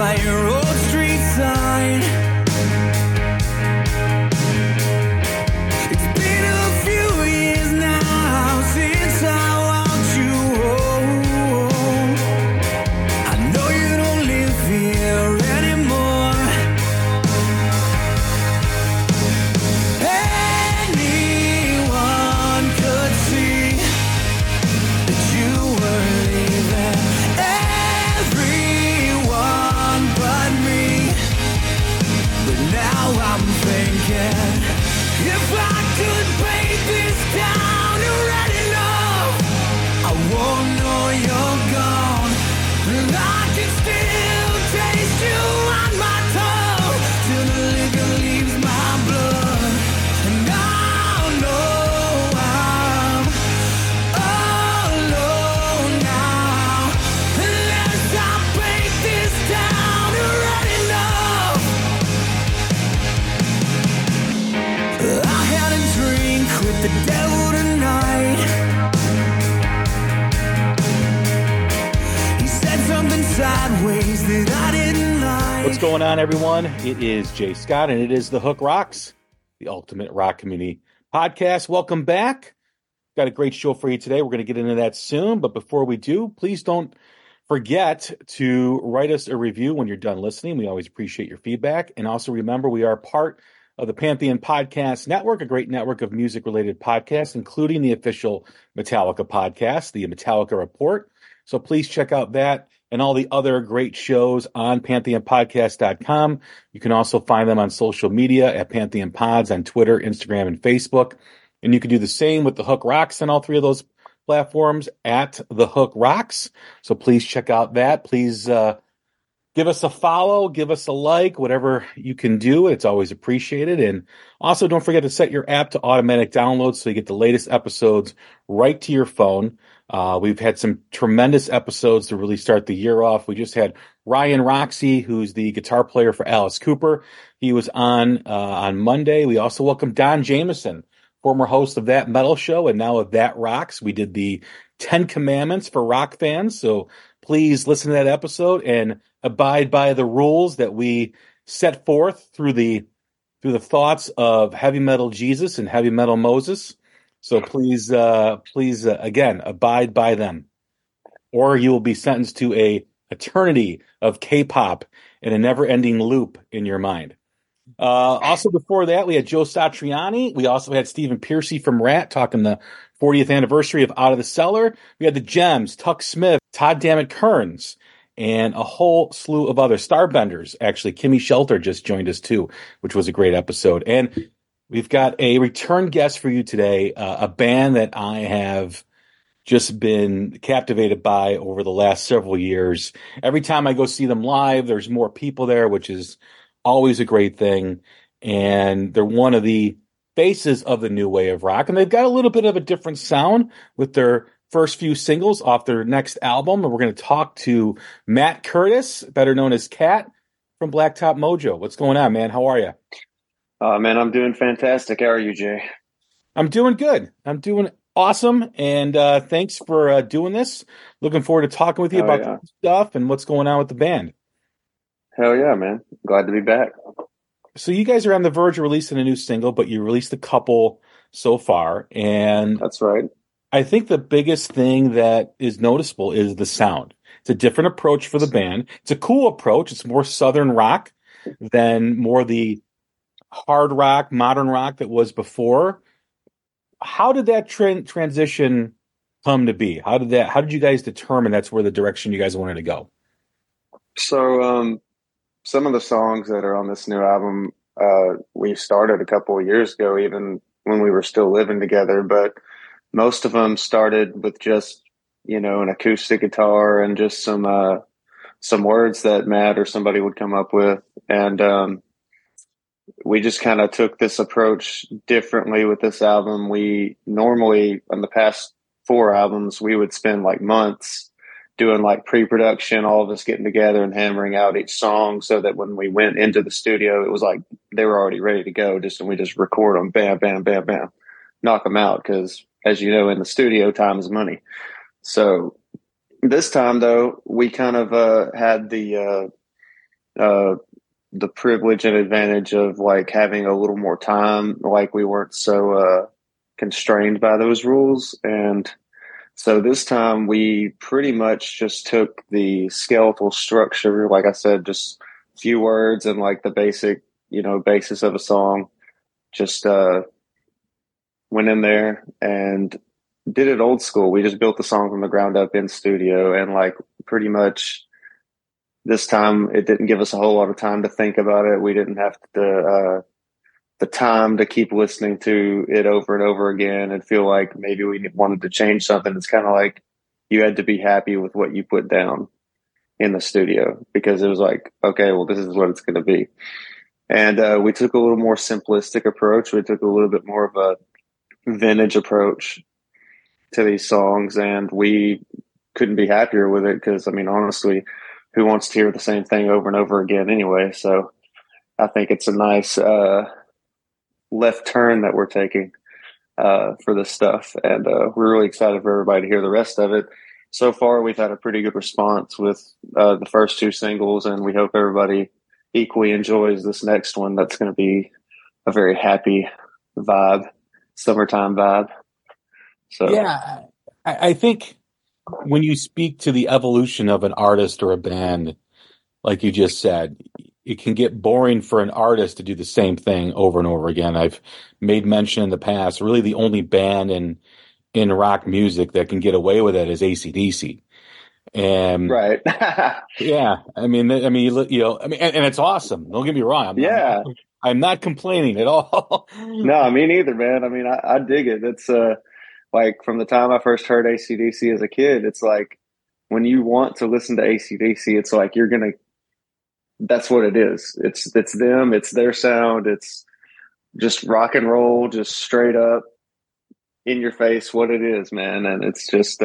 by your old street sign. It's been a few years now since I walked you home. I know you don't live here anymore. Anyone could see that you were leaving. Everyone but me. But now I'm thinking, if I could break this down right enough, I won't know you're gone. And I can still taste you on my tongue till the liquor leaves my blood. And I know I'm alone now. Unless I break this down right enough. I had a drink with the devil tonight. He said something sideways that I didn't like. What's going on, everyone? It is Jay Scott, and it is The Hook Rocks, the ultimate rock community podcast. Welcome back. Got a great show for you today. We're going to get into that soon, but before we do, please don't forget to write us a review when you're done listening. We always appreciate your feedback. And also remember, we are part of the Pantheon Podcast Network, a great network of music-related podcasts, including the official Metallica podcast, the Metallica Report. So please check out that and all the other great shows on PantheonPodcast.com. You can also find them on social media at Pantheon Pods on Twitter, Instagram, and Facebook. And you can do the same with The Hook Rocks on all three of those platforms at The Hook Rocks. So please check out that. Please give us a follow, give us a like, whatever you can do. It's always appreciated. And also don't forget to set your app to automatic download so you get the latest episodes right to your phone. We've had some tremendous episodes to really start the year off. We just had Ryan Roxy, who's the guitar player for Alice Cooper. He was on Monday. We also welcomed Don Jameson, former host of That Metal Show and now of That Rocks. We did the 10 Commandments for rock fans. So please listen to that episode and abide by the rules that we set forth through the thoughts of Heavy Metal Jesus and Heavy Metal Moses. So please, again, abide by them, or you will be sentenced to a eternity of K-pop in a never-ending loop in your mind. Also before that, we had Joe Satriani. We also had Stephen Piercy from Rat talking the 40th anniversary of Out of the Cellar. We had the Gems, Tuck Smith, Todd Dammit Kearns, and a whole slew of other Starbenders. Actually, Kimmy Shelter just joined us too, which was a great episode. And we've got a return guest for you today, a band that I have just been captivated by over the last several years. Every time I go see them live, there's more people there, which is always a great thing. And they're one of the faces of the new wave of rock. And they've got a little bit of a different sound with their first few singles off their next album. And we're going to talk to Matt Curtis, better known as Cat, from Blacktop Mojo. What's going on, man? How are you? Man, I'm doing fantastic. How are you, Jay? I'm doing good. I'm doing awesome. And thanks for doing this. Looking forward to talking with you about the stuff and what's going on with the band. Hell yeah, man. Glad to be back. So you guys are on the verge of releasing a new single, but you released a couple so far. And that's right. I think the biggest thing that is noticeable is the sound. It's a different approach for the band. It's a cool approach. It's more Southern rock than more the hard rock, modern rock that was before. How did that transition come to be? How did you guys determine that's where the direction you guys wanted to go? So, some of the songs that are on this new album, we started a couple of years ago, even when we were still living together, but most of them started with just, an acoustic guitar and just some words that Matt or somebody would come up with. And, we just kind of took this approach differently with this album. We normally, on the past 4 albums, we would spend like months doing like pre-production, all of us getting together and hammering out each song so that when we went into the studio, it was like they were already ready to go, and we just record them, bam, bam, bam, bam, knock them out. Because as you know, in the studio, time is money. So this time, though, we kind of had the uh, the privilege and advantage of like having a little more time. Like we weren't so constrained by those rules. And so this time we pretty much just took the skeletal structure, like I said, just a few words and like the basic, basis of a song. Just went in there and did it old school. We just built the song from the ground up in studio, and like pretty much this time it didn't give us a whole lot of time to think about it. We didn't have the time to keep listening to it over and over again and feel like maybe we wanted to change something. It's kind of like you had to be happy with what you put down in the studio, because it was like, okay, well, this is what it's going to be. And we took a little more simplistic approach. We took a little bit more of a vintage approach to these songs, and we couldn't be happier with it, because, I mean, honestly, who wants to hear the same thing over and over again anyway? So I think it's a nice left turn that we're taking for this stuff, and we're really excited for everybody to hear the rest of it. So far, we've had a pretty good response with the first two singles, and we hope everybody equally enjoys this next one. That's going to be a very happy vibe, summertime vibe. So Yeah, I think when you speak to the evolution of an artist or a band, like you just said, it can get boring for an artist to do the same thing over and over again. I've made mention in the past, really the only band in rock music that can get away with it is AC/DC. And right, yeah, I mean, and it's awesome. Don't get me wrong. yeah. I'm not complaining at all. No, me neither, man. I mean, I dig it. It's like from the time I first heard AC/DC as a kid, it's like when you want to listen to AC/DC, it's like that's what it is. It's them, it's their sound, it's just rock and roll, just straight up in your face what it is, man. And it's just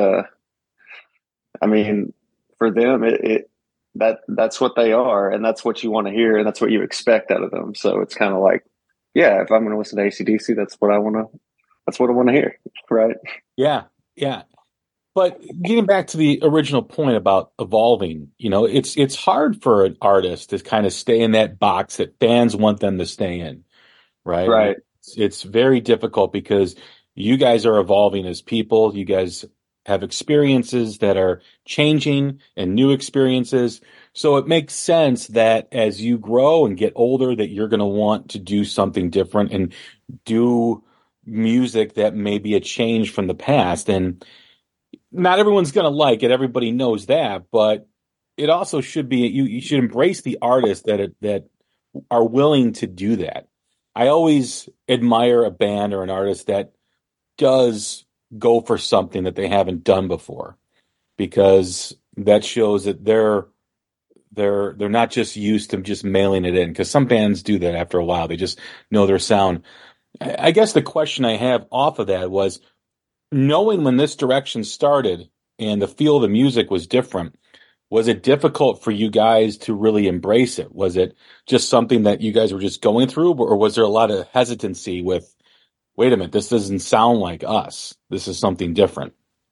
I mean, for them that's what they are, and that's what you want to hear, and that's what you expect out of them. So it's kind of like, yeah, if I'm going to listen to AC/DC, that's what I want to hear, right? Yeah, yeah. But getting back to the original point about evolving, it's hard for an artist to kind of stay in that box that fans want them to stay in, right? I mean, Right. it's very difficult because you guys are evolving as people. You guys have experiences that are changing and new experiences. So it makes sense that as you grow and get older, that you're going to want to do something different and do music that may be a change from the past. And not everyone's going to like it. Everybody knows that, but it also should be, you should embrace the artists that are willing to do that. I always admire a band or an artist that does go for something that they haven't done before, because that shows that they're not just used to just mailing it in, because some bands do that after a while. They just know their sound. I guess the question I have off of that was, knowing when this direction started and the feel of the music was different, was it difficult for you guys to really embrace it? Was it just something that you guys were just going through, or was there a lot of hesitancy with, wait a minute, this doesn't sound like us, this is something different?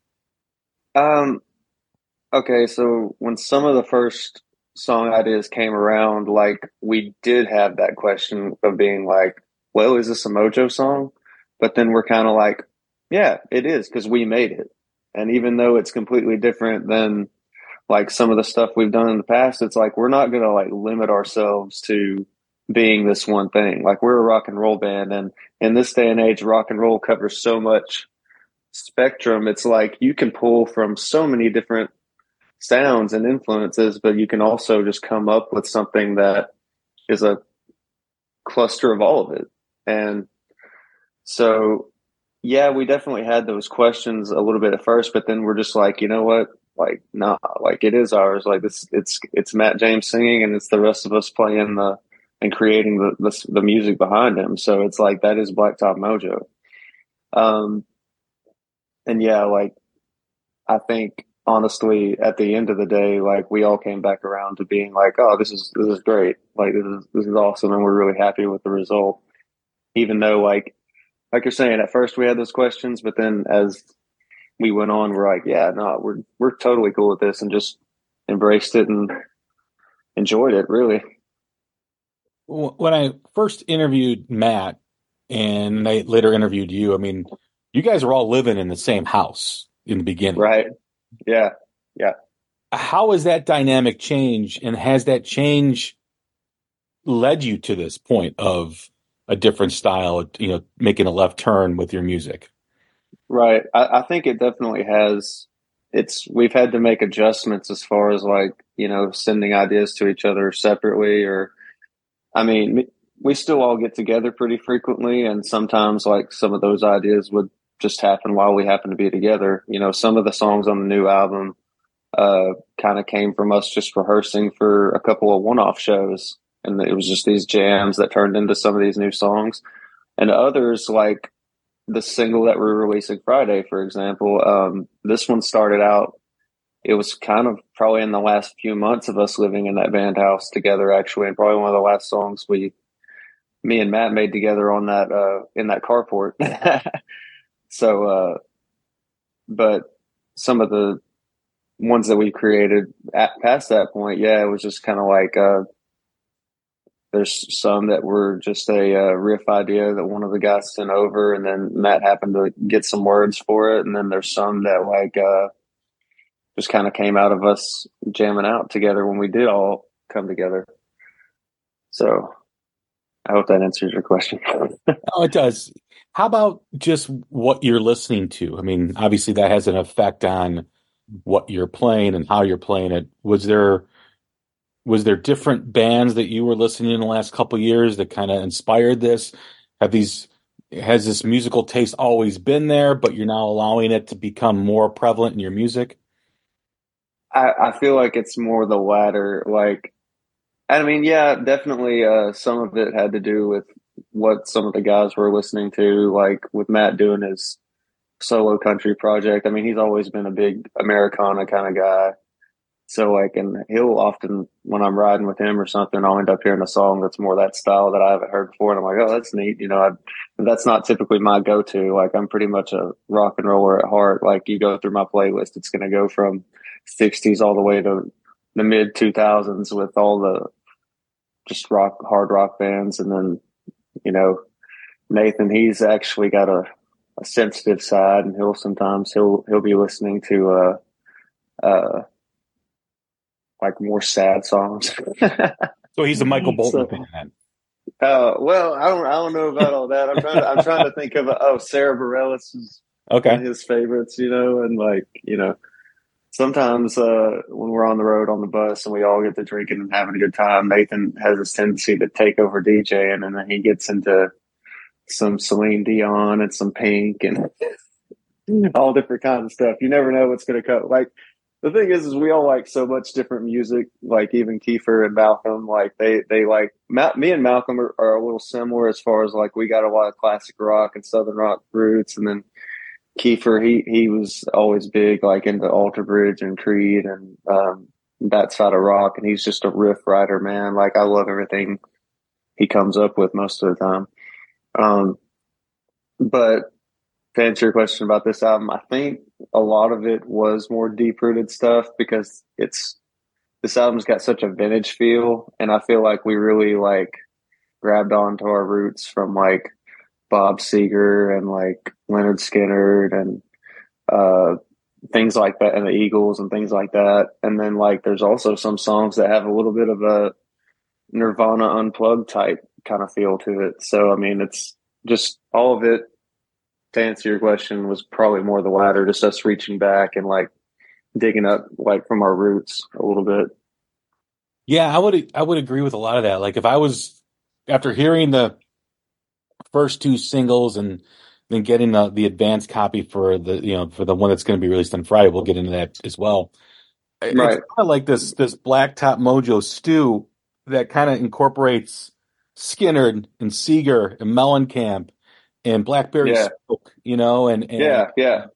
Okay, so when some of the first song ideas came around, like we did have that question of being like, well, is this a Mojo song? But then we're kind of like, yeah, it is, because we made it. And even though it's completely different than like some of the stuff we've done in the past, it's like we're not going to like limit ourselves to being this one thing. Like, we're a rock and roll band, and in this day and age, rock and roll covers so much spectrum. It's like you can pull from so many different sounds and influences, but you can also just come up with something that is a cluster of all of it. And so, yeah, we definitely had those questions a little bit at first, but then we're just like, you know what? Like, nah, like it is ours. Like it's Matt James singing, and it's the rest of us playing and creating the music behind him. So it's like, that is Blacktop Mojo. And yeah, like, I think honestly, at the end of the day, like, we all came back around to being like, oh, this is great. Like, this is awesome. And we're really happy with the result. Even though like you're saying, at first we had those questions, but then as we went on, we're like, yeah, no, we're totally cool with this, and just embraced it and enjoyed it really. When I first interviewed Matt and I later interviewed you, I mean, you guys were all living in the same house in the beginning. Right. Yeah. Yeah. How has that dynamic changed, and has that change led you to this point of a different style, making a left turn with your music? Right. I think it definitely has. We've had to make adjustments as far as like, sending ideas to each other separately, or, I mean, we still all get together pretty frequently. And sometimes like some of those ideas would just happen while we happen to be together. Some of the songs on the new album, kind of came from us just rehearsing for a couple of one-off shows. And it was just these jams that turned into some of these new songs. And others, like the single that we're releasing Friday, for example, this one started out, it was kind of probably in the last few months of us living in that band house together, actually, and probably one of the last songs me and Matt made together on that, in that carport. So, but some of the ones that we created past that point, yeah, it was just kind of like, there's some that were just a riff idea that one of the guys sent over, and then Matt happened to get some words for it. And then there's some that like, just kind of came out of us jamming out together when we did all come together. So I hope that answers your question. Oh, it does. How about just what you're listening to? I mean, obviously that has an effect on what you're playing and how you're playing it. Was there different bands that you were listening in the last couple of years that kind of inspired this? Has this musical taste always been there, but you're now allowing it to become more prevalent in your music? I feel like it's more the latter. Like, I mean, yeah, definitely. Some of it had to do with what some of the guys were listening to, like with Matt doing his solo country project. I mean, he's always been a big Americana kind of guy. So like, and he'll often, when I'm riding with him or something, I'll end up hearing a song that's more that style that I haven't heard before. And I'm like, oh, that's neat. That's not typically my go-to. Like, I'm pretty much a rock and roller at heart. Like, you go through my playlist, it's going to go from 60s all the way to the mid 2000s with all the just hard rock bands. And then, Nathan, he's actually got a sensitive side, and he'll be listening to, like more sad songs. So he's a Michael Bolton fan. Well, I don't know about all that. I'm trying to think of Sarah Bareilles is one of his favorites, and like, sometimes when we're on the road on the bus and we all get to drinking and having a good time, Nathan has this tendency to take over DJing, and then he gets into some Celine Dion and some Pink and all different kinds of stuff. You never know what's going to come. Like, the thing is we all like so much different music. Like even Kiefer and Malcolm, like they like me and Malcolm are a little similar as far as like we got a lot of classic rock and southern rock roots, and then Kiefer he was always big like into Alter Bridge and Creed and that side of rock, and he's just a riff writer, man. Like, I love everything he comes up with most of the time. But to answer your question about this album, I think a lot of it was more deep-rooted stuff because this album's got such a vintage feel, and I feel like we really like grabbed onto our roots from like Bob Seger and like Leonard Skinner and things like that, and the Eagles and things like that. And then like there's also some songs that have a little bit of a Nirvana Unplugged type kind of feel to it. So I mean, it's just all of it. To answer your question, was probably more the latter, just us reaching back and like digging up like from our roots a little bit. Yeah, I would agree with a lot of that. Like, if I was, after hearing the first two singles and then getting the advanced copy for the one that's going to be released on Friday, we'll get into that as well. Right. It's kind of like this Blacktop Mojo stew that kind of incorporates Skinner and Seeger and Mellencamp and Blackberry Smoke, and yeah.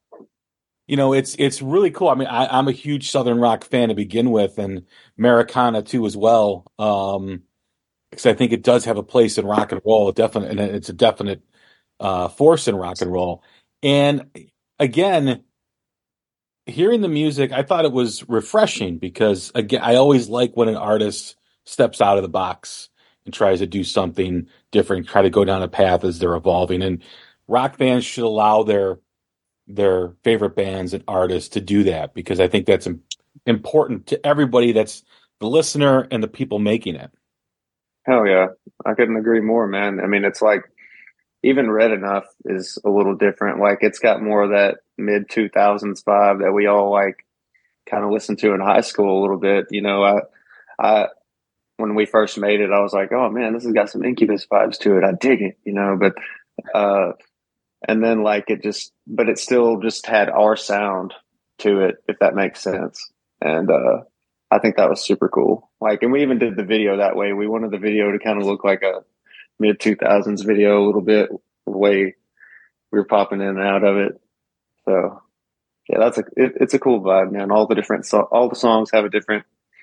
It's really cool. I mean, I'm a huge Southern rock fan to begin with, and Americana too as well. Because I think it does have a place in rock and roll, and it's a definite force in rock and roll. And again, hearing the music, I thought it was refreshing because again, I always like when an artist steps out of the box and tries to do something different, try to go down a path as they're evolving. And rock bands should allow their favorite bands and artists to do that, because I think that's important to everybody, that's the listener and the people making it. Hell yeah. I couldn't agree more, man. I mean, it's like even Red Enough is a little different. Like it's got more of that mid 2000s vibe that we all like kind of listened to in high school a little bit. You know, I when we first made it, I was like, oh man, this has got some Incubus vibes to it. I dig it, you know, but and then like but it still just had our sound to it, if that makes sense. And I think that was super cool. Like, and we even did the video that way. We wanted the video to kind of look like a mid 2000s video a little bit, the way we were popping in and out of it. So yeah, it's a cool vibe, man. All the songs have a different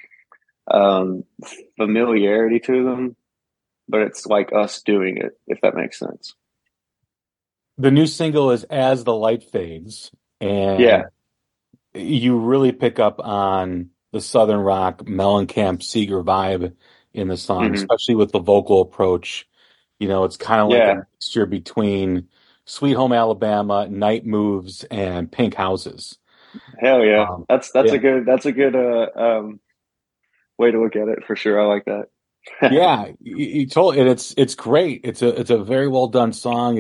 familiarity to them, but it's like us doing it, if that makes sense. The new single is As the Light Fades, and Yeah, you really pick up on the Southern rock Mellencamp Seeger vibe in the song, especially with the vocal approach. You know, it's kind of like a mixture between Sweet Home Alabama, Night Moves, and Pink Houses. hell yeah. That's a good way to look at it for sure. I like that. Yeah, you told it. It's great. It's a very well done song.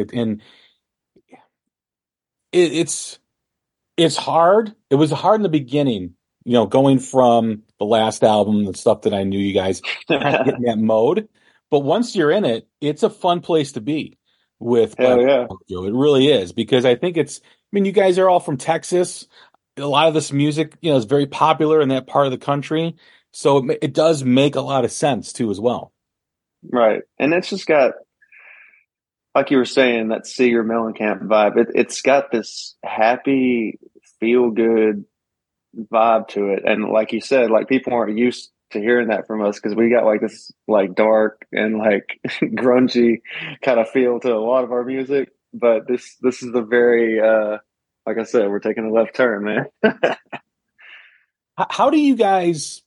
It's hard. It was hard in the beginning, you know, going from the last album, the stuff that I knew you guys kind of get in that mode. But once you're in it, it's a fun place to be with Hell yeah. It really is, because I think you guys are all from Texas. A lot of this music, you know, is very popular in that part of the country. So it does make a lot of sense too, as well. Right. And it's just got, like you were saying, that Seeger Mellencamp vibe. It's got this happy, feel good vibe to it. And like you said, like people aren't used to hearing that from us, because we got like this like dark and like grungy kind of feel to a lot of our music. But this is the very like I said, we're taking a left turn, man. How do you guys,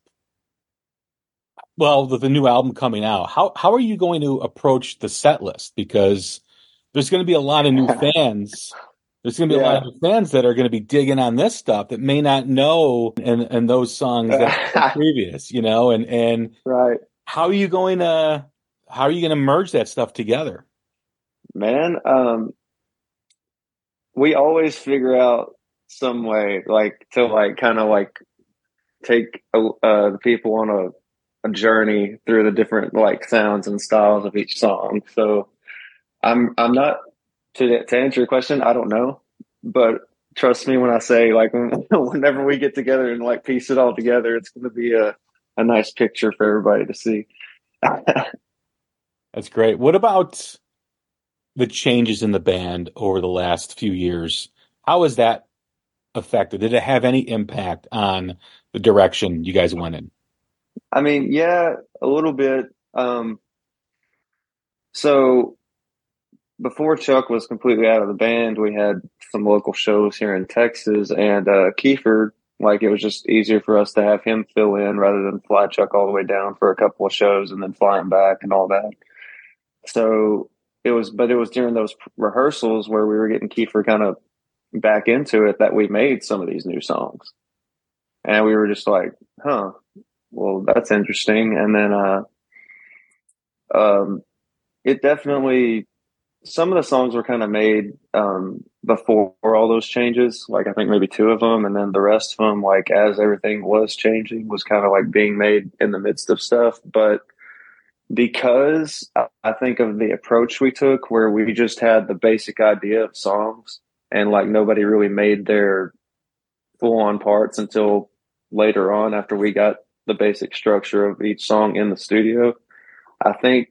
well, with the new album coming out, how are you going to approach the set list? Because there's going to be a lot of new fans. There's going to be a lot of new fans that are going to be digging on this stuff that may not know and those songs that were previous, you know, and right. How are you going to merge that stuff together? Man, we always figure out some way like to like kind of like take the people on a journey through the different like sounds and styles of each song. So I'm not, to answer your question, I don't know, but trust me when I say like whenever we get together and like piece it all together, it's going to be a nice picture for everybody to see. That's great. What about the changes in the band over the last few years? How has that affected? Did it have any impact on the direction you guys went in? I mean, yeah, a little bit. So before Chuck was completely out of the band, we had some local shows here in Texas, and Kiefer, like it was just easier for us to have him fill in rather than fly Chuck all the way down for a couple of shows and then fly him back and all that. So it was during those rehearsals where we were getting Kiefer kind of back into it that we made some of these new songs. And we were just like, huh, well, that's interesting. And then it definitely, some of the songs were kind of made before all those changes. Like I think maybe two of them, and then the rest of them, like as everything was changing, was kind of like being made in the midst of stuff. But because I think of the approach we took, where we just had the basic idea of songs, and like nobody really made their full on parts until later on after we got the basic structure of each song in the studio. I think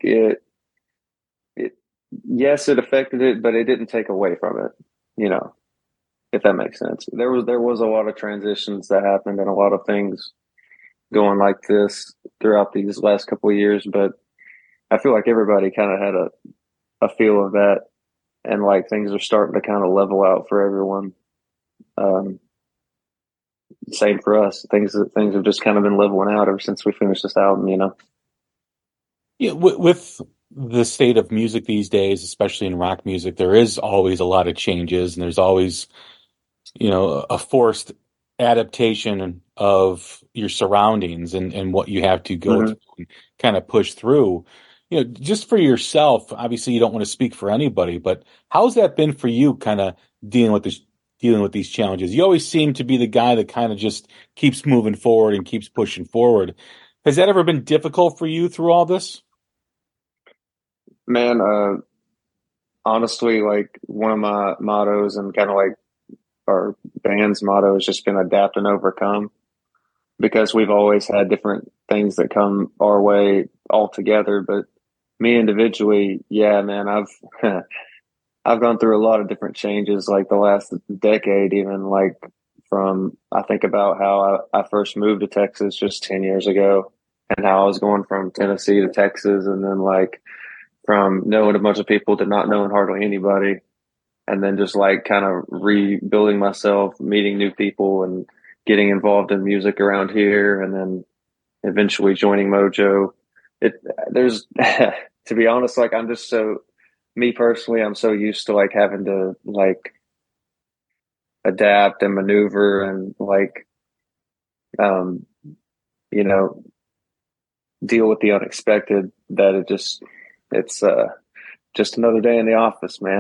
yes, it affected it, but it didn't take away from it, you know, if that makes sense. There was a lot of transitions that happened and a lot of things going like this throughout these last couple of years, but I feel like everybody kind of had a feel of that, and like things are starting to kind of level out for everyone. Same for us. Things have just kind of been leveling out ever since we finished this album, you know. Yeah, with the state of music these days, especially in rock music, there is always a lot of changes, and there's always, a forced adaptation of your surroundings and what you have to go Hmm. through and kind of push through. Just for yourself, obviously you don't want to speak for anybody, but how's that been for you kind of dealing with this, dealing with these challenges? You always seem to be the guy that kind of just keeps moving forward and keeps pushing forward. Has that ever been difficult for you through all this? Man, honestly, like one of my mottos and kind of like our band's motto has just been adapt and overcome because we've always had different things that come our way all together. But me individually, yeah, man, I've I've gone through a lot of different changes, like the last decade, even like from I think about how I first moved to Texas just 10 years ago and how I was going from Tennessee to Texas and then like from knowing a bunch of people to not knowing hardly anybody and then just like kind of rebuilding myself, meeting new people and getting involved in music around here and then eventually joining Mojo. It there's to be honest, like I'm just so me personally, I'm so used to like having to like adapt and maneuver and like um you know deal with the unexpected that it's just another day in the office, man.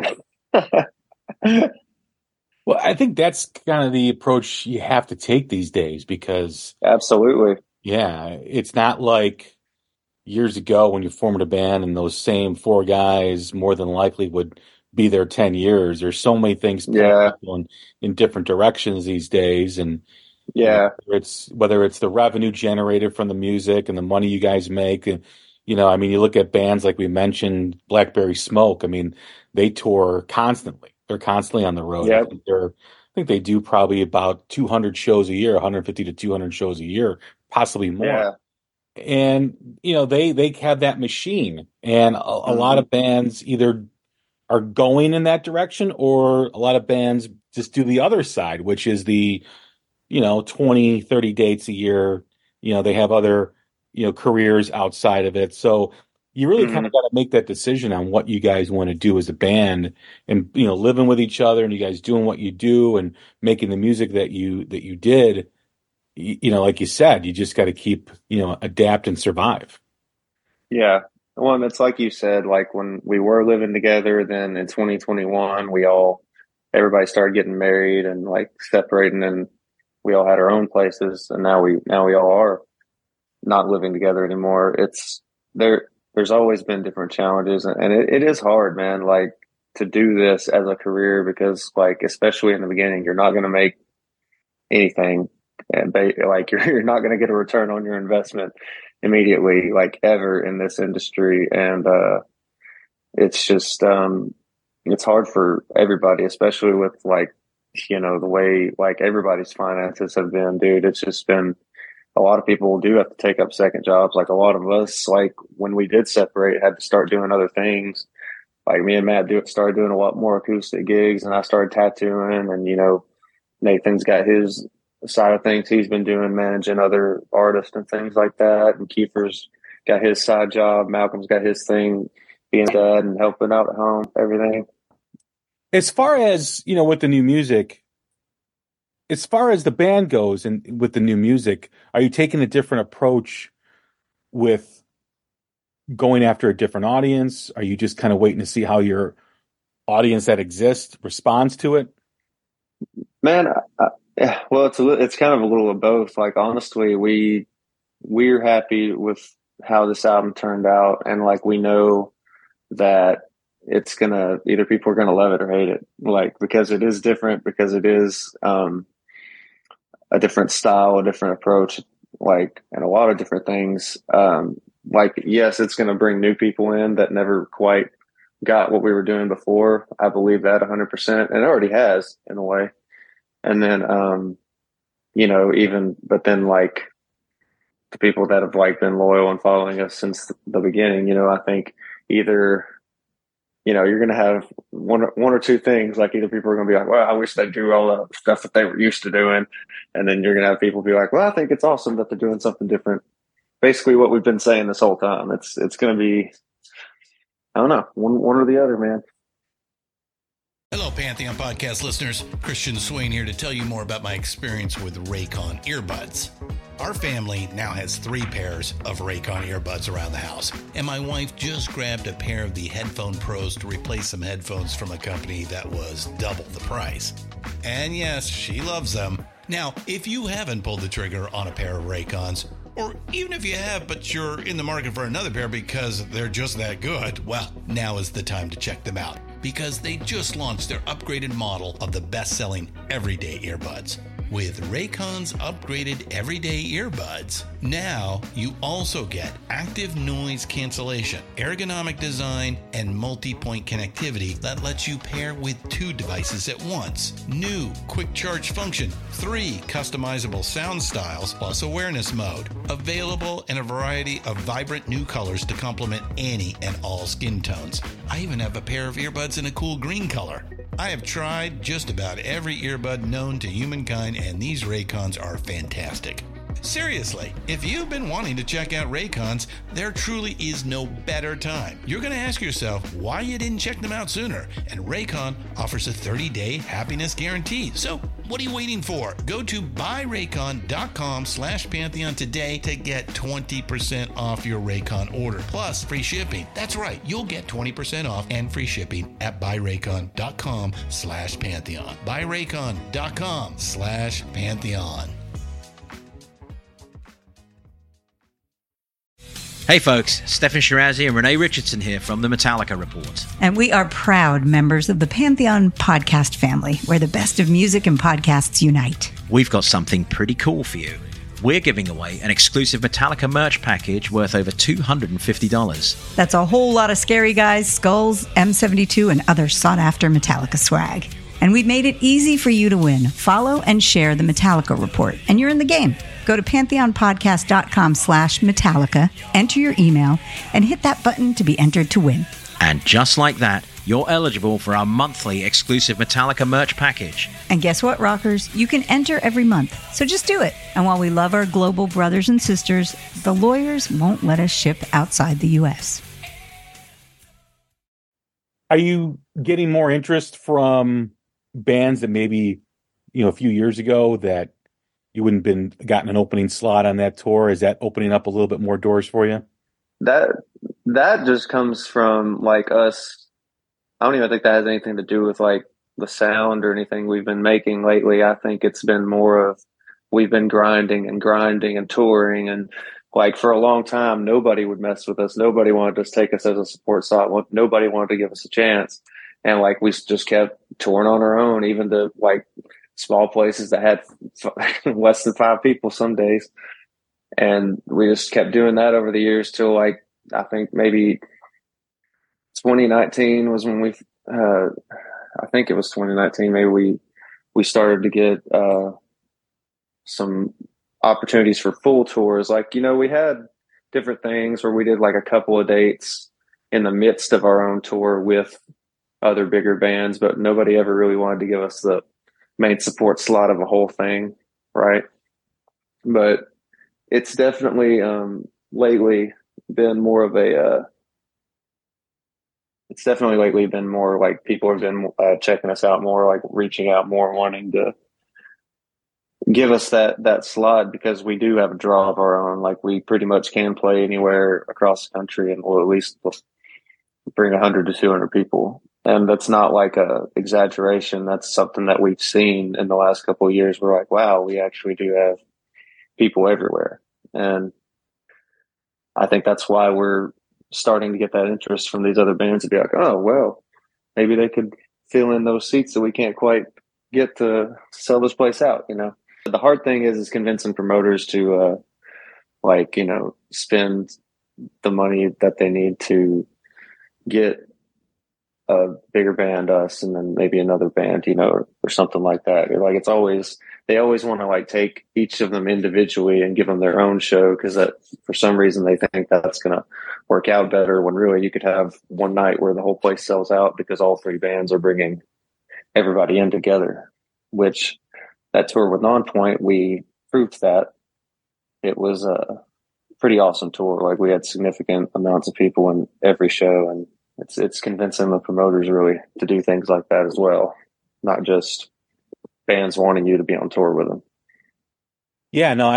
Well, I think that's kind of the approach you have to take these days because, Absolutely. yeah, it's not like years ago when you formed a band and those same four guys more than likely would be there 10 years. There's so many things pulling Yeah. people in different directions these days. And, Yeah. whether it's the revenue generated from the music and the money you guys make. And, I mean, you look at bands like we mentioned, Blackberry Smoke. I mean, they tour constantly. They're constantly on the road. Yep. I think they do probably about 200 shows a year, 150 to 200 shows a year, possibly more. Yeah. And they have that machine, and a lot Hmm. of bands either are going in that direction, or a lot of bands just do the other side, which is the 20, 30 dates a year. They have other careers outside of it, so you really kind Hmm. of got to make that decision on what you guys want to do as a band, and living with each other, and you guys doing what you do and making the music that you did. Like you said, you just got to keep adapt and survive. Yeah. Well, and it's like you said, like when we were living together, then in 2021, everybody started getting married and like separating and we all had our own places. And now we all are not living together anymore. There's always been different challenges and it is hard, man, like to do this as a career because like, especially in the beginning, you're not going to make anything and like you're not going to get a return on your investment immediately, like ever in this industry. And, it's just, it's hard for everybody, especially with like, the way like everybody's finances have been, dude. It's just been a lot of people do have to take up second jobs. Like a lot of us, like when we did separate, had to start doing other things. Like me and Matt started doing a lot more acoustic gigs, and I started tattooing. And Nathan's got his side of things he's been doing, managing other artists and things like that. And Kiefer's got his side job. Malcolm's got his thing, being dad and helping out at home, everything. As far as with the new music, as far as the band goes, and with the new music, are you taking a different approach with going after a different audience? Are you just kind of waiting to see how your audience that exists responds to it? Man, yeah, well, it's kind of a little of both. Like honestly, we're happy with how this album turned out, and like we know that it's gonna either people are gonna love it or hate it, like because it is different, because it is a different style, a different approach, like and a lot of different things. Like yes, it's gonna bring new people in that never quite got what we were doing before. I believe that 100%, and it already has in a way. And then even but then like the people that have like been loyal and following us since the beginning, I think either you're going to have one or two things. Like either people are going to be like, well, I wish they'd do all the stuff that they were used to doing. And then you're going to have people be like, well, I think it's awesome that they're doing something different. basically what we've been saying this whole time. It's going to be, I don't know, one or the other, man. Hello, Pantheon podcast listeners. Christian Swain here to tell you more about my experience with Raycon earbuds. Our family now has 3 pairs of Raycon earbuds around the house, and my wife just grabbed a pair of the Headphone Pros to replace some headphones from a company that was double the price. And yes, she loves them. Now, if you haven't pulled the trigger on a pair of Raycons, or even if you have, but you're in the market for another pair because they're just that good, well, now is the time to check them out, because they just launched their upgraded model of the best-selling everyday earbuds. With Raycon's upgraded everyday earbuds, now you also get active noise cancellation, ergonomic design, and multi-point connectivity that lets you pair with 2 devices at once. New quick charge function, 3 customizable sound styles, plus awareness mode. Available in a variety of vibrant new colors to complement any and all skin tones. I even have a pair of earbuds in a cool green color. I have tried just about every earbud known to humankind, and these Raycons are fantastic. Seriously, if you've been wanting to check out Raycons, there truly is no better time. You're going to ask yourself why you didn't check them out sooner, and Raycon offers a 30-day happiness guarantee. So what are you waiting for? Go to buyraycon.com/Pantheon today to get 20% off your Raycon order, plus free shipping. That's right, you'll get 20% off and free shipping at buyraycon.com/Pantheon. buyraycon.com/Pantheon. Hey folks, Stefan Shirazi and Renee Richardson here from the Metallica Report. And we are proud members of the Pantheon podcast family, where the best of music and podcasts unite. We've got something pretty cool for you. We're giving away an exclusive Metallica merch package worth over $250. That's a whole lot of Scary Guys, Skulls, M72, and other sought-after Metallica swag. And we've made it easy for you to win. Follow and share the Metallica Report, and you're in the game. Go to pantheonpodcast.com/Metallica, enter your email, and hit that button to be entered to win. And just like that, you're eligible for our monthly exclusive Metallica merch package. And guess what, rockers? You can enter every month, so just do it. And while we love our global brothers and sisters, the lawyers won't let us ship outside the U.S. Are you getting more interest from bands that maybe, a few years ago that you wouldn't been gotten an opening slot on that tour? Is that opening up a little bit more doors for you? That just comes from like us. I don't even think that has anything to do with like the sound or anything we've been making lately. I think it's been more of we've been grinding and touring, and like for a long time nobody would mess with us. Nobody wanted to take us as a support slot. Nobody wanted to give us a chance. And like we just kept touring on our own, even to like small places that had less than 5 people some days. And we just kept doing that over the years till like, I think maybe 2019 was when I think it was 2019, maybe we started to get some opportunities for full tours. Like, we had different things where we did like a couple of dates in the midst of our own tour with other bigger bands, but nobody ever really wanted to give us the main support slot of a whole thing. Right. But it's definitely, lately been more of it's definitely lately been more like people have been checking us out more, like reaching out more, wanting to give us that slot, because we do have a draw of our own. Like we pretty much can play anywhere across the country and we'll at least bring 100 to 200 people. And that's not like a exaggeration. That's something that we've seen in the last couple of years. We're like, wow, we actually do have people everywhere. And I think that's why we're starting to get that interest from these other bands to be like, oh, well, maybe they could fill in those seats that we can't quite get to sell this place out, The hard thing is convincing promoters to, spend the money that they need to get a bigger band, us, and then maybe another band, or something like that. Like they always want to like take each of them individually and give them their own show, because that for some reason they think that's going to work out better, when really you could have one night where the whole place sells out because all 3 bands are bringing everybody in together. Which that tour with Nonpoint, we proved that it was pretty awesome tour. Like we had significant amounts of people in every show, and it's convincing the promoters really to do things like that as well, not just bands wanting you to be on tour with them. Yeah, no,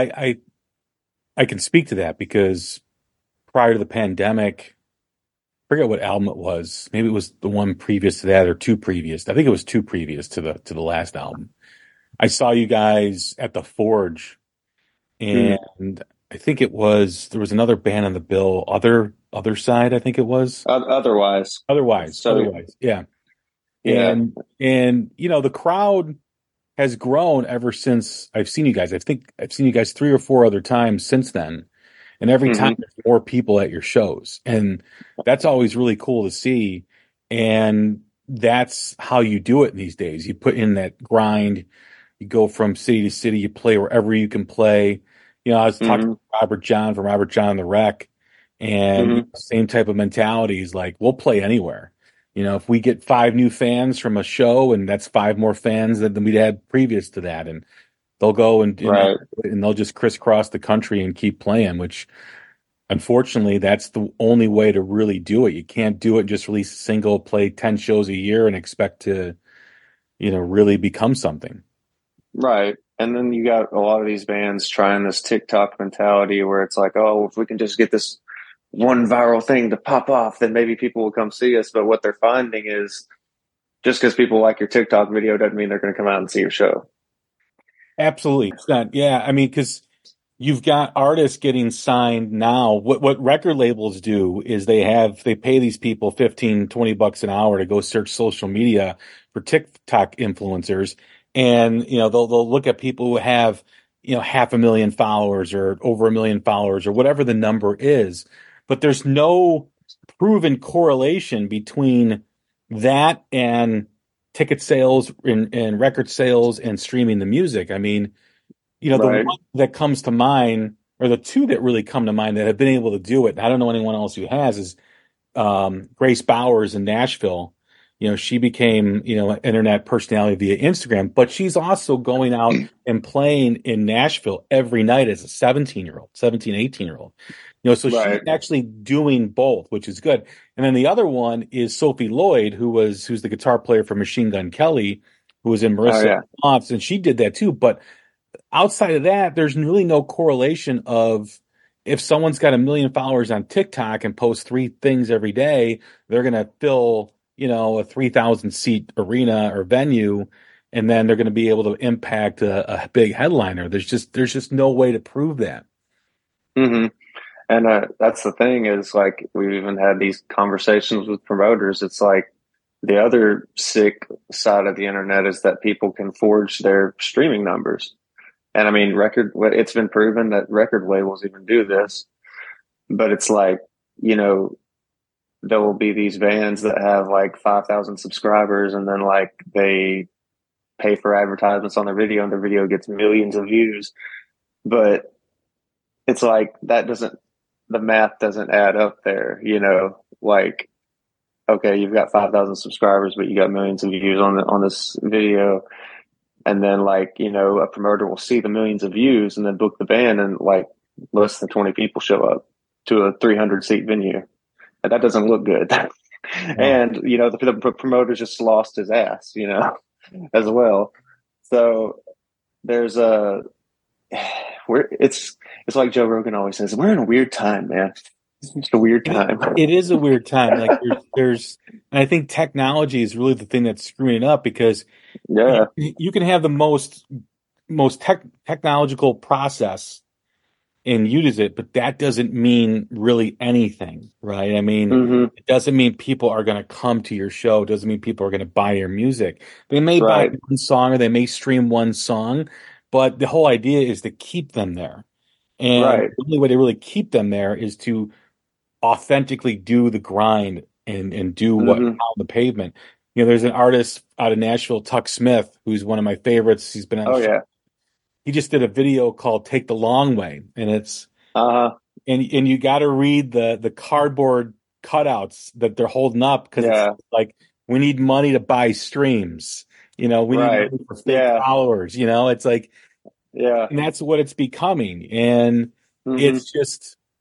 I can speak to that because prior to the pandemic, I forget what album it was. Maybe it was the one previous to that or two previous. I think it was two previous to the last album. I saw you guys at the Forge, and I think there was another band on the bill, other side, I think it was. Otherwise, yeah. Yeah. And the crowd has grown ever since I've seen you guys. I think I've seen you guys 3 or 4 other times since then. And every time there's more people at your shows. And that's always really cool to see. And that's how you do it these days. You put in that grind, you go from city to city, you play wherever you can play. I was talking to Robert John from Robert John and the Wreck, and same type of mentality is like, we'll play anywhere. If we get 5 new fans from a show, and that's 5 more fans than we'd had previous to that, and they'll go and they'll just crisscross the country and keep playing, which unfortunately that's the only way to really do it. You can't do it and just release a single, play 10 shows a year and expect to, really become something. Right. And then you got a lot of these bands trying this TikTok mentality where it's like, oh, if we can just get this one viral thing to pop off, then maybe people will come see us. But what they're finding is just because people like your TikTok video doesn't mean they're going to come out and see your show. Absolutely. It's not. Yeah. I mean, because you've got artists getting signed now. What record labels do is they pay these people $15-20 an hour to go search social media for TikTok influencers. And, they'll look at people who have, 500,000 followers or over 1 million followers or whatever the number is. But there's no proven correlation between that and ticket sales and record sales and streaming the music. I mean, the one that comes to mind, or the two that really come to mind that have been able to do it, and I don't know anyone else who has, is Grace Bowers in Nashville. She became, an internet personality via Instagram, but she's also going out and playing in Nashville every night as a 17, 18-year-old. So she's actually doing both, which is good. And then the other one is Sophie Lloyd, who's the guitar player for Machine Gun Kelly, who was in Marissa Monts, and she did that too. But outside of that, there's really no correlation of if someone's got 1 million followers on TikTok and posts 3 things every day, they're going to fill, a 3,000 seat arena or venue, and then they're going to be able to impact a big headliner. There's just no way to prove that. Mm-hmm. And that's the thing is, like, we've even had these conversations with promoters. It's like the other sick side of the internet is that people can forge their streaming numbers. And I mean, it's been proven that record labels even do this, but it's like, there will be these bands that have like 5,000 subscribers, and then like they pay for advertisements on their video, and their video gets millions of views. But it's like the math doesn't add up there, like, okay, you've got 5,000 subscribers, but you got millions of views on this video. And then like, a promoter will see the millions of views and then book the band, and like less than 20 people show up to a 300 seat venue. And that doesn't look good. And, the promoter just lost his ass, as well. So there's it's like Joe Rogan always says, we're in a weird time, man. It's just a weird time. It is a weird time. Like there's and I think technology is really the thing that's screwing it up, because you can have the most technological process and use it, but that doesn't mean really anything, right? I mean, It doesn't mean people are going to come to your show. It doesn't mean people are going to buy your music. They may buy one song, or they may stream one song, but the whole idea is to keep them there. And the only way to really keep them there is to authentically do the grind and do what on the pavement. There's an artist out of Nashville, Tuck Smith, who's one of my favorites. He's been on the show. He just did a video called "Take the Long Way," and it's and you got to read the cardboard cutouts that they're holding up, because it's like, we need money to buy streams. We need money for fake followers. It's like, and that's what it's becoming, and it's just,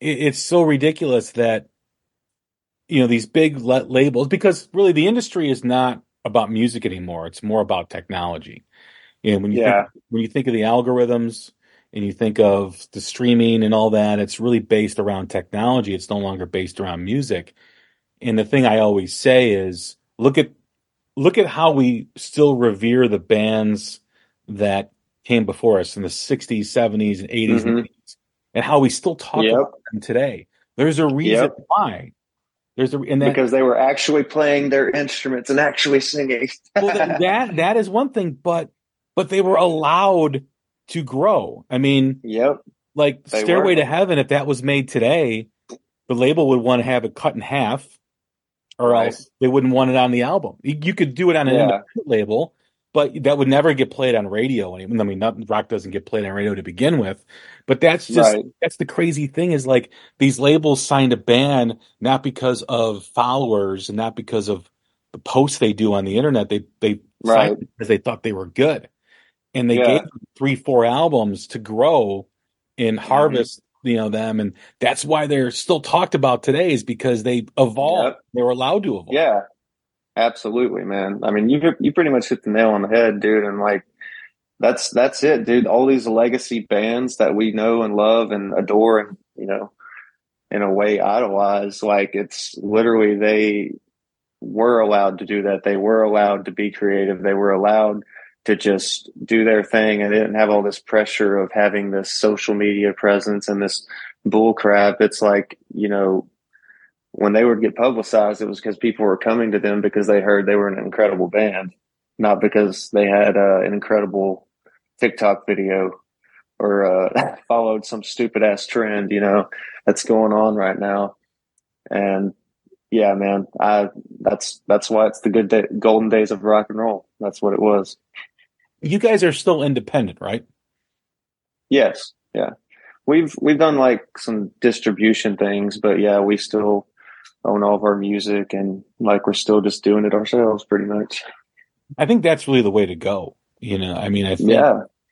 it's so ridiculous that, these big labels, because really the industry is not about music anymore. It's more about technology. And when you think of the algorithms and you think of the streaming and all that, it's really based around technology. It's no longer based around music. And the thing I always say is look at how we still revere the bands that came before us in the 60s, 70s, and 80s and 80s, and how we still talk about them today. There's a reason why. Because they were actually playing their instruments and actually singing. Well, that is one thing, but they were allowed to grow. I mean, like Stairway to Heaven, if that was made today, the label would want to have it cut in half, or else they wouldn't want it on the album. You could do it on an independent label, but that would never get played on radio. I mean, rock doesn't get played on radio to begin with. But that's just that's the crazy thing, is like these labels signed a band not because of followers and not because of the posts they do on the internet. They signed because they thought they were good, and they gave them 3-4 albums to grow and harvest them, and that's why they're still talked about today, is because they evolved. They were allowed to evolve. Yeah, absolutely, man. I mean, you pretty much hit the nail on the head, dude. And like that's it, dude. All these legacy bands that we know and love and adore and in a way idolize, like it's literally they were allowed to do that. They were allowed to be creative. They were allowed to just do their thing, and they didn't have all this pressure of having this social media presence and this bull crap. It's like, when they would get publicized, it was because people were coming to them because they heard they were an incredible band, not because they had an incredible TikTok video or followed some stupid ass trend, that's going on right now. And yeah, man, that's why it's the golden days of rock and roll. That's what it was. You guys are still independent, right? Yes. Yeah. We've done like some distribution things, but yeah, we still own all of our music, and like we're still just doing it ourselves pretty much. I think that's really the way to go. I mean, I think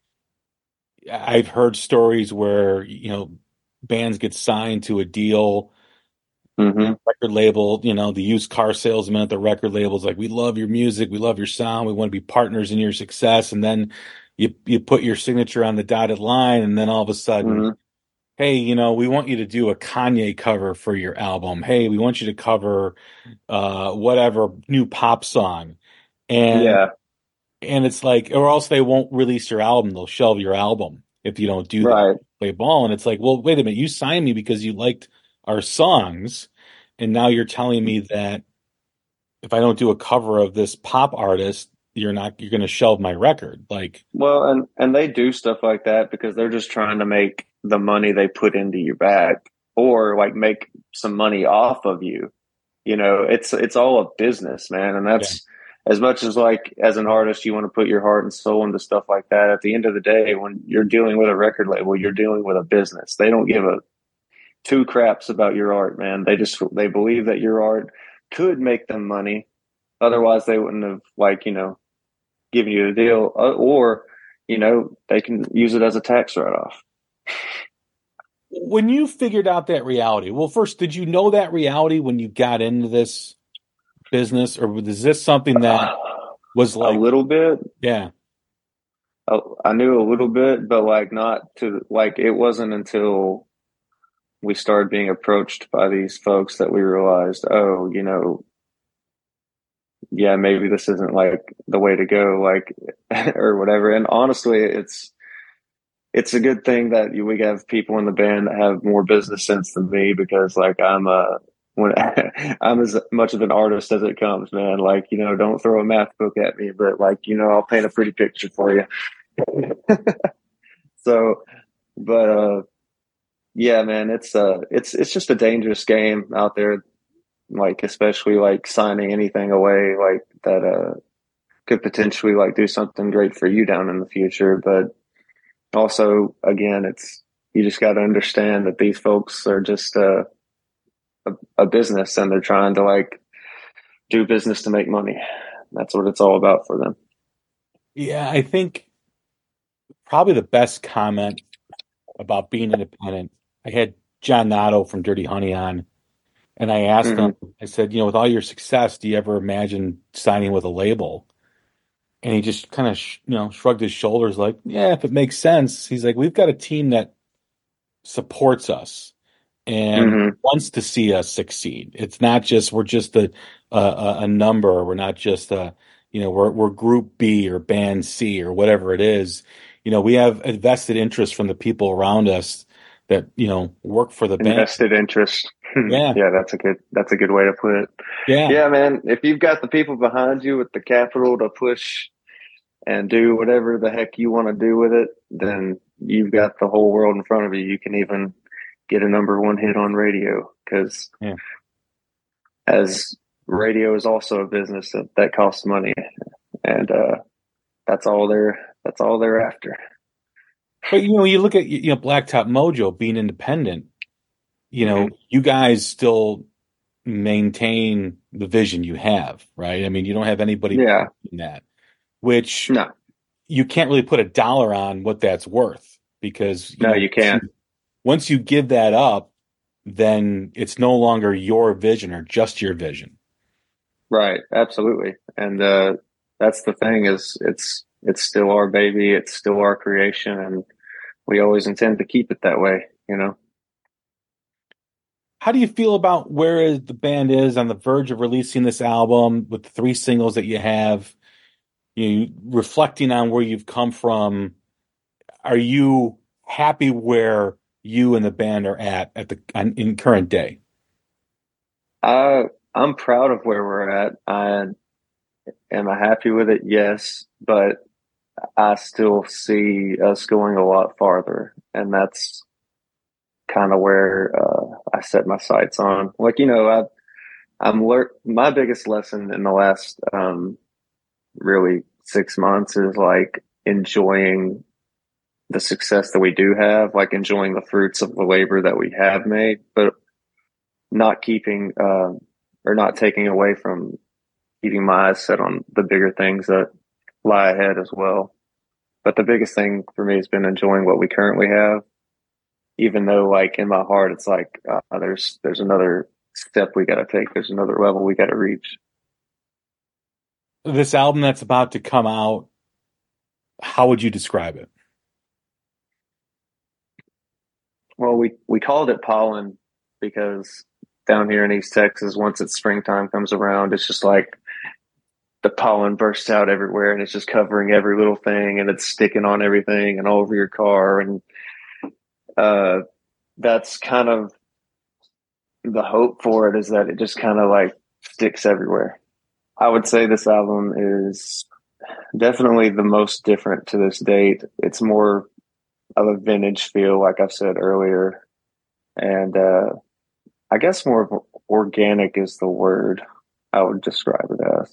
I've heard stories where, bands get signed to a deal, record label, the used car salesman at the record label's like, we love your music, we love your sound, we want to be partners in your success. And then you put your signature on the dotted line, and then all of a sudden, hey, we want you to do a Kanye cover for your album. Hey, we want you to cover whatever new pop song. And it's like, or else they won't release your album. They'll shelve your album if you don't do that. Play ball. And it's like, well, wait a minute. You signed me because you liked our songs, and now you're telling me that if I don't do a cover of this pop artist, you're going to shelve my record. Like, well, and they do stuff like that because they're just trying to make the money they put into your bag, or like make some money off of you. It's all a business, man. And that's as much as like, as an artist, you want to put your heart and soul into stuff like that. At the end of the day, when you're dealing with a record label, you're dealing with a business. They don't give a two craps about your art, man. They believe that your art could make them money. Otherwise they wouldn't have given you a deal, or, they can use it as a tax write-off. When you figured out that reality, well, first, did you know that reality when you got into this business, or was this something that was like a little bit? Yeah. I knew a little bit, but not to it wasn't until we started being approached by these folks that we realized, yeah, maybe this isn't the way to go, or whatever. And honestly, it's a good thing that we have people in the band that have more business sense than me, because I'm I'm as much of an artist as it comes, man. Don't throw a math book at me, but I'll paint a pretty picture for you. So, but yeah, man, it's just a dangerous game out there. Especially signing anything away that could potentially do something great for you down in the future. But also, again, you just got to understand that these folks are just a business, and they're trying to do business to make money. That's what it's all about for them. Yeah, I think probably the best comment about being independent. I had John Nato from Dirty Honey on, and I asked him, I said, with all your success, do you ever imagine signing with a label? And he just kind of, shrugged his shoulders like, yeah, if it makes sense. He's like, we've got a team that supports us and wants to see us succeed. It's not just, we're just a number. We're not just we're group B or band C or whatever it is. We have a vested interest from the people around us that, work for the band. Vested interest. Yeah. Yeah, that's a good way to put it. Yeah, man. If you've got the people behind you with the capital to push and do whatever the heck you want to do with it, then you've got the whole world in front of you. You can even get a #1 hit on radio, because as radio is also a business that costs money, and that's all they're after. But you look at Blacktop Mojo being independent. You guys still maintain the vision you have, right? I mean, you don't have anybody in that, which you can't really put a dollar on what that's worth, because you can't. Once you give that up, then it's no longer your vision or just your vision. Right. Absolutely. And that's the thing, is it's still our baby. It's still our creation, and we always intend to keep it that way, How do you feel about where the band is on the verge of releasing this album with the 3 singles that you have? Reflecting on where you've come from, are you happy where you and the band are at in current day? I'm proud of where we're at. Am I happy with it? Yes, but I still see us going a lot farther, and that's kind of where I set my sights on. Like, my biggest lesson in the last really 6 months is like enjoying the success that we do have, like enjoying the fruits of the labor that we have made, but not keeping or not taking away from keeping my eyes set on the bigger things that lie ahead as well. But the biggest thing for me has been enjoying what we currently have, even though like in my heart, it's like, there's another step we got to take. There's another level we got to reach. This album that's about to come out, how would you describe it? Well, we called it Pollen because down here in East Texas, once it's springtime comes around, it's just like the pollen bursts out everywhere, and it's just covering every little thing, and it's sticking on everything and all over your car. And that's kind of the hope for it, is that it just kind of like sticks everywhere. I would say this album is definitely the most different to this date. It's more of a vintage feel, like I've said earlier. And I guess more of organic is the word I would describe it as.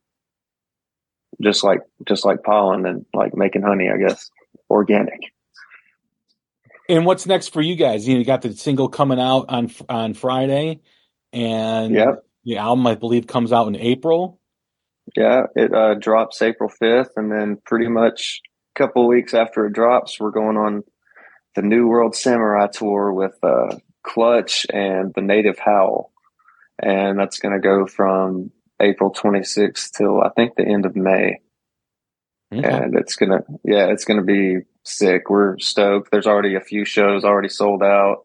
Just like pollen and like making honey, I guess. Organic. And what's next for you guys? You got the single coming out on Friday, and the album, I believe, comes out in April. Yeah, it drops April 5th, and then pretty much a couple of weeks after it drops, we're going on the New World Samurai tour with Clutch and the Native Howl, and that's going to go from April 26th till I think the end of May. Okay. And it's gonna be sick. We're stoked. There's already a few shows already sold out.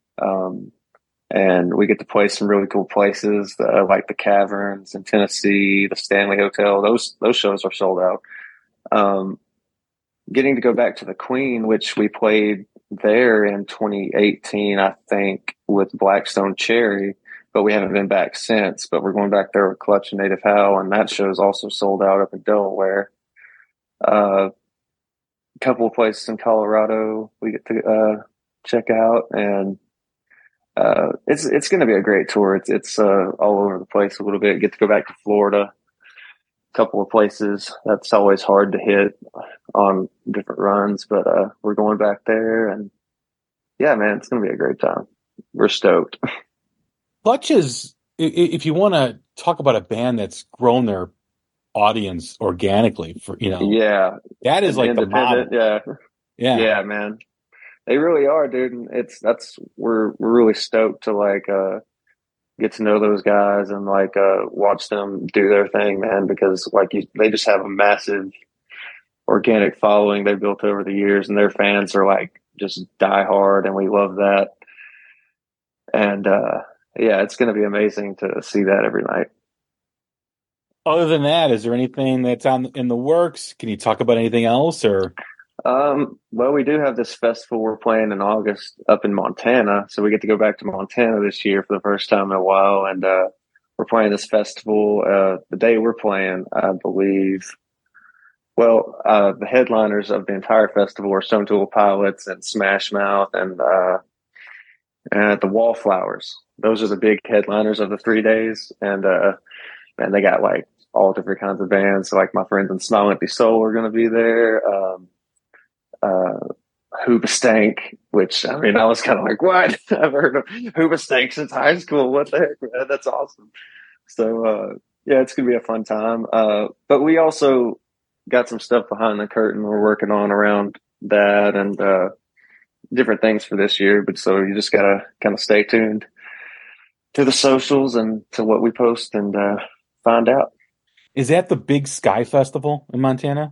And we get to play some really cool places, like the Caverns in Tennessee, the Stanley Hotel. Those shows are sold out. Getting to go back to the Queen, which we played there in 2018, I think, with Blackstone Cherry, but we haven't been back since. But we're going back there with Clutch and Native Howl, and that show's also sold out up in Delaware. A couple of places in Colorado we get to check out, and it's going to be a great tour. It's all over the place a little bit. Get to go back to Florida, a couple of places. That's always hard to hit on different runs, but we're going back there, and yeah, man, it's going to be a great time. We're stoked. Clutch is, if you want to talk about a band that's grown their audience organically, for that is like the model. Yeah, man. They really are, dude. And we're really stoked to like get to know those guys and like watch them do their thing, man. Because they just have a massive organic following they built over the years, and their fans are like just die hard, and we love that. And yeah, it's going to be amazing to see that every night. Other than that, is there anything that's in the works? Can you talk about anything else, or? Well, we do have this festival we're playing in August up in Montana. So we get to go back to Montana this year for the first time in a while. And, we're playing this festival, the day we're playing, I believe. Well, the headliners of the entire festival are Stone Temple Pilots and Smash Mouth and the Wallflowers. Those are the big headliners of the 3 days. And they got like all different kinds of bands. So like my friends in Smile Empty Soul are going to be there. Hoobastank, which I mean, I was kind of like, what? I've heard of Hoobastank since high school. What the heck, man? That's awesome. So, yeah, it's going to be a fun time. But we also got some stuff behind the curtain we're working on around that and, different things for this year. But so you just got to kind of stay tuned to the socials and to what we post and, find out. Is that the Big Sky Festival in Montana?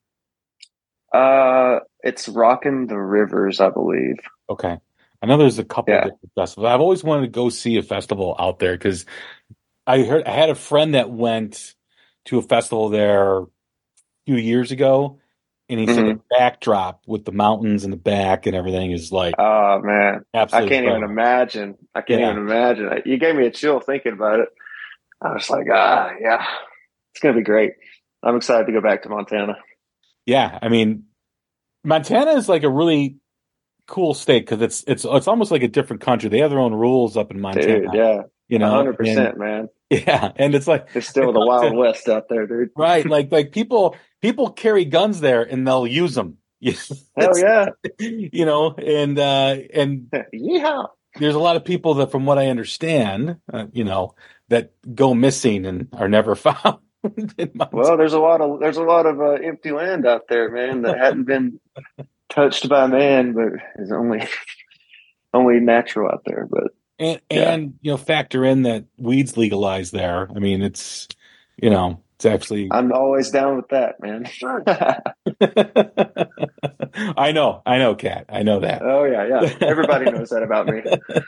It's Rockin' the Rivers, I believe. Okay. I know there's a couple of different festivals. I've always wanted to go see a festival out there because I had a friend that went to a festival there a few years ago, and he said the backdrop with the mountains in the back and everything is like, oh man, I can't even imagine. imagine. You gave me a chill thinking about it. I was like, yeah, it's gonna be great. I'm excited to go back to Montana. Yeah, I mean, Montana is like a really cool state because it's almost like a different country. They have their own rules up in Montana. Dude, yeah, 100%, man. Yeah, and it's like it's still the Wild West out there, dude. Right, like people carry guns there and they'll use them. Hell yeah, and yeehaw. There's a lot of people that, from what I understand, that go missing and are never found. Well, there's a lot of empty land out there, man, that hadn't been touched by man, but is only natural out there. But and factor in that weed's legalized there. I mean, it's actually. I'm always down with that, man. I know, Kat. I know that. Oh yeah. Everybody knows that about me.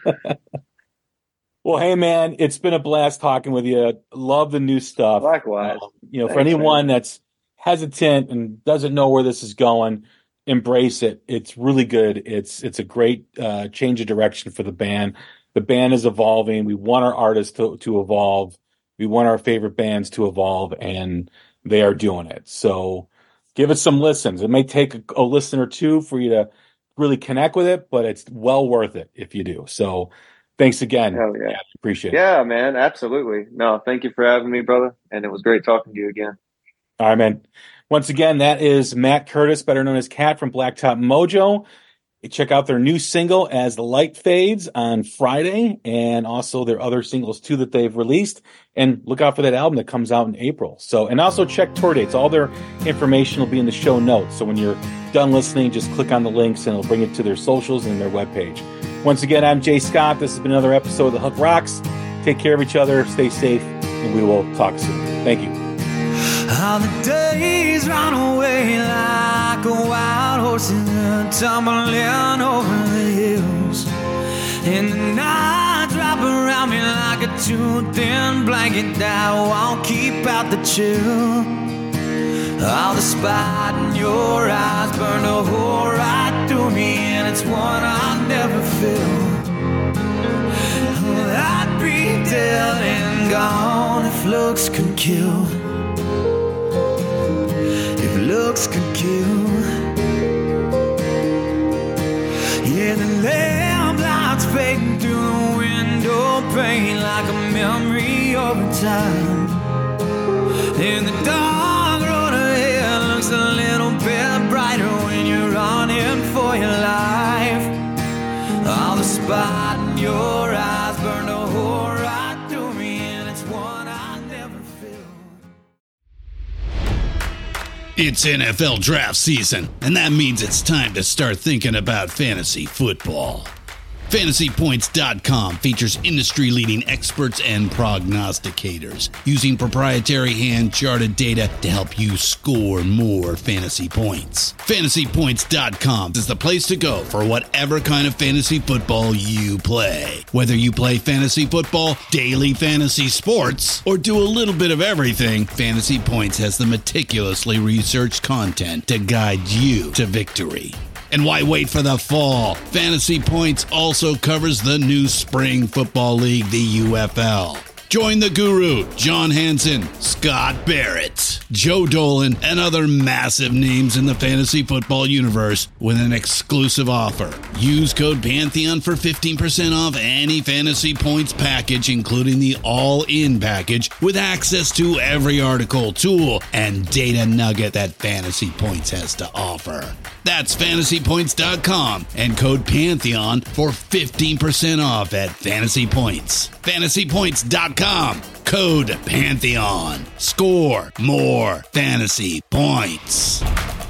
Well, hey, man, it's been a blast talking with you. Love the new stuff. Likewise. For anyone that's hesitant and doesn't know where this is going, embrace it. It's really good. It's a great change of direction for the band. The band is evolving. We want our artists to evolve. We want our favorite bands to evolve, and they are doing it. So give it some listens. It may take a listen or two for you to really connect with it, but it's well worth it if you do. So thanks again. Hell yeah. Appreciate it. Yeah, man. Absolutely. No, thank you for having me, brother. And it was great talking to you again. All right, man. Once again, that is Matt Curtis, better known as Kat from Blacktop Mojo. Check out their new single, As the Light Fades, on Friday, and also their other singles too that they've released. And look out for that album that comes out in April. And also check tour dates. All their information will be in the show notes. So when you're done listening, just click on the links and it'll bring it to their socials and their webpage. Once again, I'm Jay Scott. This has been another episode of The Hook Rocks. Take care of each other, stay safe, and we will talk soon. Thank you. How the days run away like a wild horse tumbling over the hills, and the nights wrap around me like a too thin blanket that won't keep out the chill. All the spot in your eyes burned a hole right through me, and it's one I'll never feel. I'd be dead and gone if looks could kill. If looks could kill. Yeah, the lamplight's fading through the window pane like a memory over time. In the dark road ahead looks a little bit brighter when you're running for your life. All the spot in your eyes burned a hole right through me, and it's one I never feel. It's NFL draft season, and that means it's time to start thinking about fantasy football. FantasyPoints.com features industry-leading experts and prognosticators using proprietary hand-charted data to help you score more fantasy points. FantasyPoints.com is the place to go for whatever kind of fantasy football you play. Whether you play fantasy football, daily fantasy sports, or do a little bit of everything, Fantasy Points has the meticulously researched content to guide you to victory. And why wait for the fall? Fantasy Points also covers the new spring football league, the UFL. Join the guru, John Hansen, Scott Barrett, Joe Dolan, and other massive names in the fantasy football universe with an exclusive offer. Use code Pantheon for 15% off any Fantasy Points package, including the all-in package, with access to every article, tool, and data nugget that Fantasy Points has to offer. That's FantasyPoints.com and code Pantheon for 15% off at Fantasy Points. FantasyPoints.com. Code Pantheon. Score more fantasy points.